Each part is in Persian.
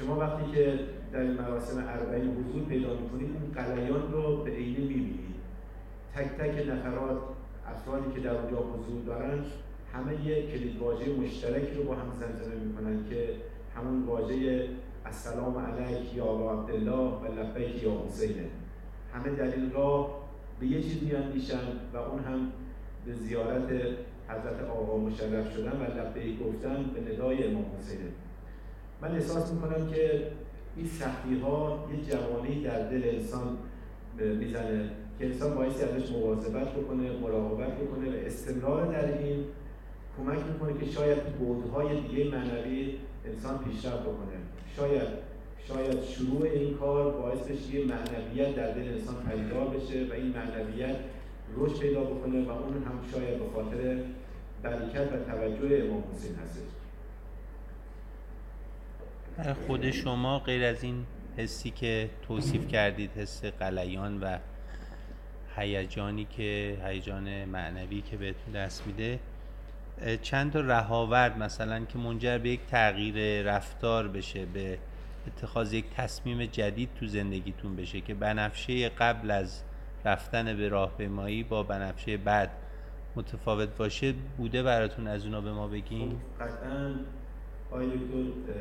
شما وقتی که در این مراسم اربعین حضور پیدا میکنید این غلیان رو به عینه میبینید. تک تک نفرات، افرادی که در اونجا حضور دارن، همه یک کلیدواژه مشترکی رو با هم زمزمه میکنن که همون واژه السلام علیک یا ابا عبدالله و لبیک یا حسینه. همه در این راه به یه چیز میاندیشن و اون هم به زیارت حضرت آقا مشرف شدن و لبیک گفتن به ندای امام حسینه. من احساس میکنم که این سختی ها یه جوانه‌ای در دل انسان میزنه که انسان بایستی ازش مواظبت بکنه، مراقبت بکنه و استمرار در این کمک میکنه که شاید بعدهای دیگه معنوی انسان پیشرفت بکنه. شاید شروع این کار باعث بشه یه معنویت در دل انسان پدیدار بشه و این معنویت رشد پیدا بکنه و اون هم شاید به خاطر برکت و توجه امام حسین هستش. در خود شما غیر از این حسی که توصیف کردید، حس غلیان و هیجان معنوی که بهتون دست میده، چند تا رهاورد مثلا که منجر به یک تغییر رفتار بشه، به اتخاذ یک تصمیم جدید تو زندگیتون بشه که بنفشه قبل از رفتن به راهپیمایی با بنفشه بعد متفاوت باشه، بوده براتون؟ از اونا به ما بگین. خب قطعاً آقای دکتر،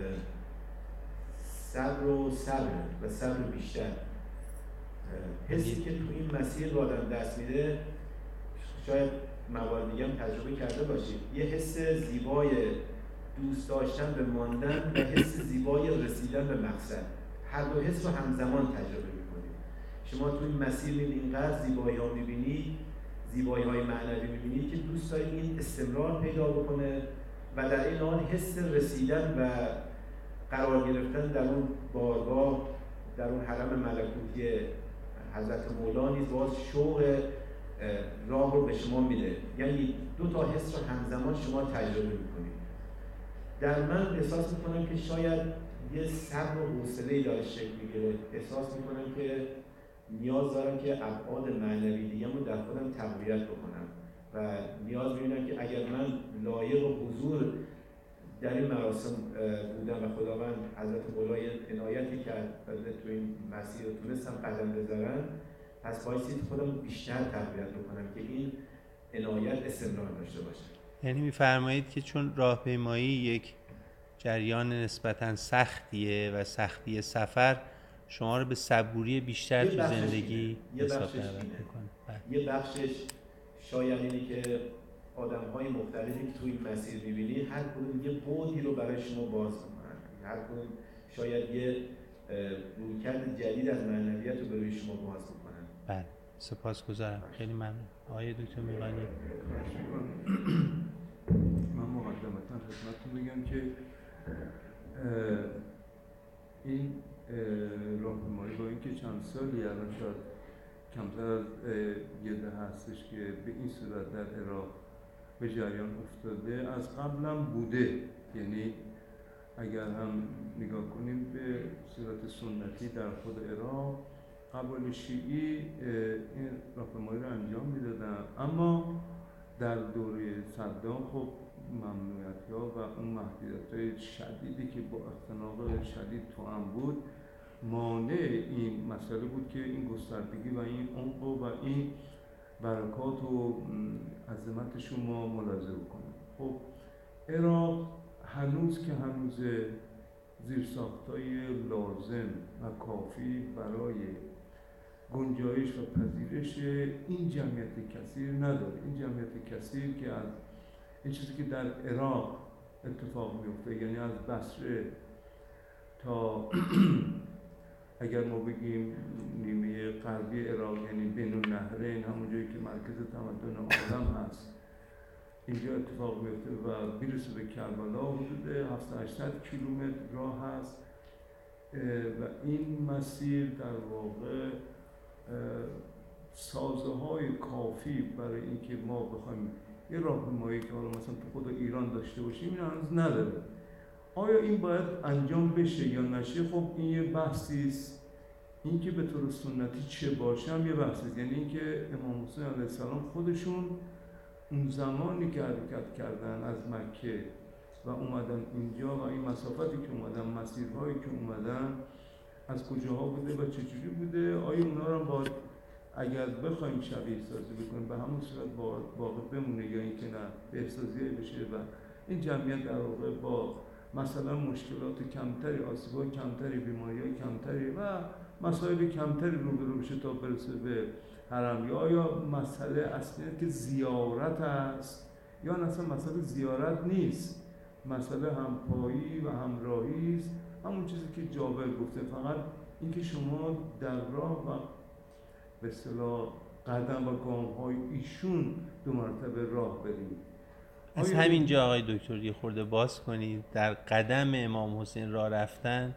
صبر بیشتر، حسی که تو این مسیر رو آدم دست میده، شاید موارد دیگه هم تجربه کرده باشید، یه حس زیبای دوست داشتن به ماندن و حس زیبای رسیدن به مقصد، هر دو حس رو همزمان تجربه میکنید. شما تو این مسیر میبینید اینقدر زیبایی ها میبینید، زیبایی های معنوی میبینید که دوست دارید این استمرار پیدا بکنه و در این حال حس رسیدن و قرار گرفتن در اون بارگاه، در اون حرم ملکوتی حضرت مولا نیز باز شوق راه رو به شما میده. یعنی دو تا حس رو همزمان شما تجربه میکنید. در من احساس میکنم که شاید یه صبر و حوصله‌ای داره شکل میگیره. احساس میکنم که نیاز دارم که ابعاد معنوی دیگه‌مو در خودم تقویت بکنم و نیاز میبینم که اگر من لایق و حضور در این مراسم بودم و خداوند حضرت مولای عنایتی کرد و تو این مسیر رو تونستم قدم بذارم، پس بایستی خودم بیشتر تقویت بکنم که این عنایت استمرار داشته باشه. یعنی میفرمایید که چون راهپیمایی یک جریان نسبتاً سختیه و سختی سفر شما رو به صبوری بیشتر تو زندگی حساب دعوت میکنه. یه بخشش شاید اینه که آدم‌های مختلفی که توی این مسیر می‌بینی هر کدوم یه بعدی رو برای شما باز می‌کنن، هر کدوم شاید یه رویکرد جدید از معنویت رو برای شما باز می‌کنن. بله، سپاسگزارم، خیلی ممنون. آقای دکتر می‌غانی. من مقدمتاً خدمتتون بگم که این راهپیمایی با اینکه چند سالی الان شاید کمتر از یه دهه هستش که به این صورت در عراق به جریان افتاده، از قبلم بوده. یعنی اگر هم نگاه کنیم به صورت سنتی در خود عراق، قبایل شیعی این راهپیمایی رو انجام میدادن، اما در دوره صدام خب ممنوعیت‌ها و اون محدودیت‌های شدیدی که با اختناق شدید توأم بود مانع این مسئله بود که این گستردگی و این عمق و این برکات و عظمتش رو ما ملاحظه بکنیم. خب عراق هنوز که هنوز زیرساخت‌های لازم و کافی برای گنجایش و پذیرش این جمعیت کثیر نداره. این جمعیت کثیر که از این چیزی که در عراق اتفاق میفته، یعنی از بصره تا اگر ما بگیم نیمه غربی عراق، یعنی بین النهرین، همون جایی که مرکز تمدن عالم هست، اینجا اتفاق میفته و میرسه به کربلا. حدود 700-800 کیلومتر راه هست و این مسیر در واقع سازه‌های کافی برای اینکه ما بخوایم یه راهپیمایی که حالا مثلا تو خود ایران داشته باشیم این هنوز نداره. آیا این باید انجام بشه یا نشه؟ خب این یه بحثی است. این که به طور سنتی چه باشه هم یه بحثی است. یعنی اینکه امام حسین علیه السلام خودشون اون زمانی که حرکت کردن از مکه و اومدن اینجا و این مسافتی که اومدن، مسیرهایی که اومدن از کجاها بوده و چجوری بوده، آیا اونا رو با اگر بخوایم شبیه سازی بکنیم به همون صورت باقی بمونه یا اینکه نه بهسازی بشه و این جمعیت در واقع با مثلا مشکلات کمتری، آسیب‌های کمتری، بیماری‌های کمتری و مسائل کمتری روبرو بشه تا برسه به حرم. یا مسئله اصلی که زیارت است یا اصلا مسئله زیارت نیست، مسئله همپایی و همراهی است، همون چیزی که جابر گفته، فقط اینکه شما در راه و به اصطلاح قدم و گام‌های ایشون 2 مرتبه راه برید. از همینجا آقای دکتر یه خورده باز کنید در قدم امام حسین راه رفتن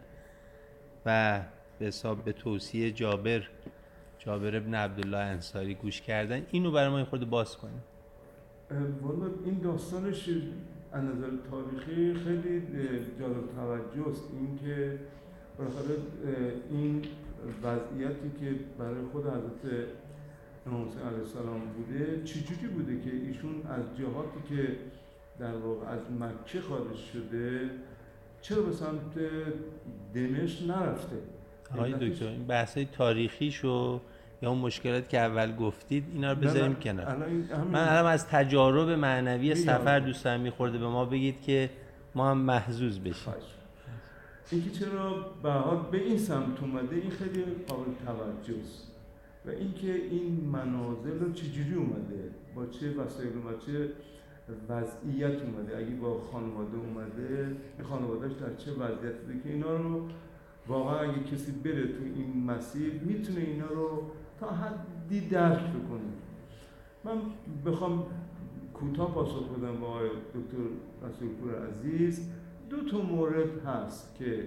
و به حساب به توصیه جابر ابن عبدالله انصاری گوش کردن، اینو برای ما یه خورده باز کنید. والا این داستانش از نظر تاریخی خیلی جالب توجه است، این که بالاخره این وضعیتی که برای خود حضرت امام حسین علیه السلام بوده چجوری بوده که ایشون از جهاتی که در واقع از مکه خارج شده چرا به سمت دمشق نرفته؟ آقای دکتر این بحثای تاریخیشو یا اون مشکلاتی که اول گفتید اینا رو بذاریم کنار. من الان از تجارب معنوی سفر دوست دارم میخورده به ما بگید که ما هم محظوظ بشیم. اینکه چرا به حال به این سمت اومده این خیلی قابل توجه است و اینکه این منازل رو چجوری اومده، با چه وسایل و چه وضعیت اومده، اگه با خانواده اومده خانوادهش در چه وضعیت بوده که اینا رو واقعا اگه کسی بره تو این مسیر میتونه اینا رو تا حدی درک بکنه. من بخوام کوتاه پاسخ بدم با آقای دکتر رسولپور عزیز، 2 مورد هست که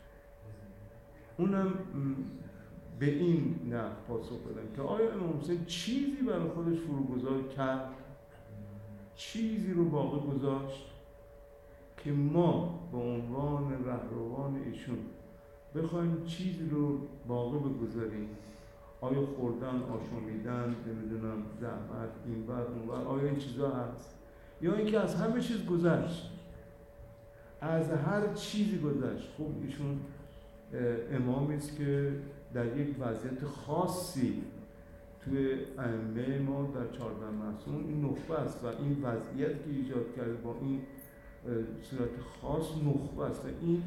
اونم به این نه پاسخ بدم که آیا امام حسین چیزی برای خودش فروگذار کرد، چیزی رو باقی گذاشت که ما به عنوان رهروان ایشون بخوایم چیزی رو باقی بگذاریم؟ آیا خوردن، آشامیدن، نمیدونم زحمت، این ور اون ور، آیا این چیزا هست؟ یا اینکه از همه چیز گذشت، از هر چیزی گذشت؟ خب ایشون امامی است که در یک وضعیت خاصی توی ائمه ما در 14 معصوم این نخبه است و این وضعیت که ایجاد کرده با این صورت خاص نخبه است و این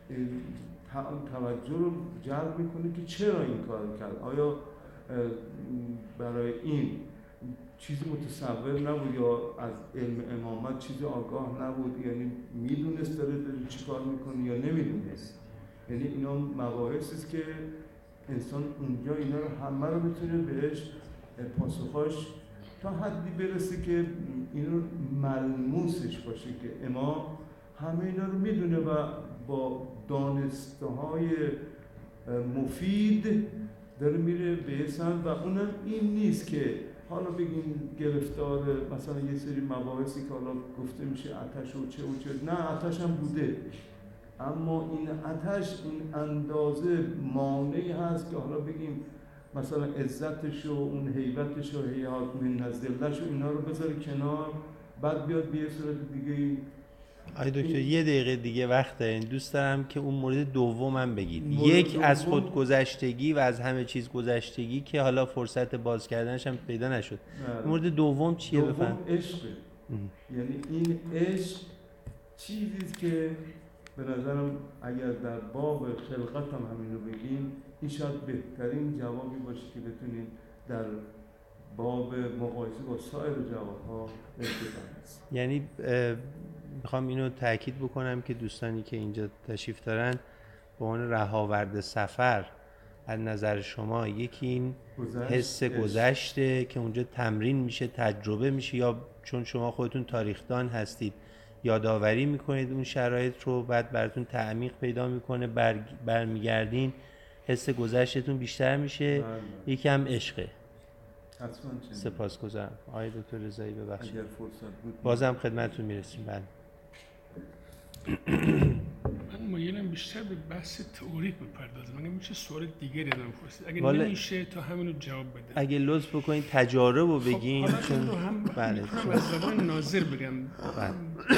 توجه رو جلب میکنه که چرا این کار کرد. آیا برای این چیزی متصور نبود یا از علم امامت چیزی آگاه نبود، یعنی میدونست داره چی کار میکنه یا نمیدونست؟ یعنی اینا مباحثی است که انسان اونجا اینا رو همه رو میتونه بهش پاسخاش تا حدی برسه که اینو ملموسش باشه که امام همه اینا رو میدونه و با دانسته‌های مفید داره میره به سمت و اونم این نیست که حالا بگیم گرفتار مثلا یه سری مباحثی که حالا گفته میشه آتش و چه نه، آتش هم بوده، اما این آتش این اندازه مانعی هست که حالا بگیم مثلا عزتش و اون هیبتش و هیهات من نزدلش و اینا رو بذاره کنار بعد بیاد به یه صورت دیگه. آقای دکتر یه دقیقه دیگه وقت دارین، دوست دارم که اون مورد دومم بگید. یک از خود گذشتگی و از همه چیز گذشتگی که حالا فرصت باز کردنش هم پیدا نشد. مورد دوم چیه بفهم؟ دوم عشقه. یعنی این عشق چیزیست که به نظرم اگر در باب خلقت هم همینو بگیم این شاید بهترین جوابی باشه که بتونیم در باب مقایسه با سایر جوابها بفهمیم. یعنی میخوام اینو تاکید بکنم که دوستانی که اینجا تشریف دارن به عنوان رهاورد سفر از نظر شما یکی این حس گذشته که اونجا تمرین میشه، تجربه میشه، یا چون شما خودتون تاریخدان هستید یادآوری میکنید اون شرایط رو، بعد براتون تعمیق پیدا میکنه، برمیگردین حس گذشتتون بیشتر میشه. یکی هم عشقه. سپاسگزارم. آقای دکتر رضایی ببخشید اگر فرصت بود بازم خدمتتون میرسیم. بله من مایلم بیشتر به بحث تئوریک بپردازم. اگه میشه سوال دیگری ازم پرسید، اگه نمیشه تا همینو جواب بده. اگه لطف بکنید تجارب رو بگین. خب حالا رو هم بله از زبان ناظر بگم.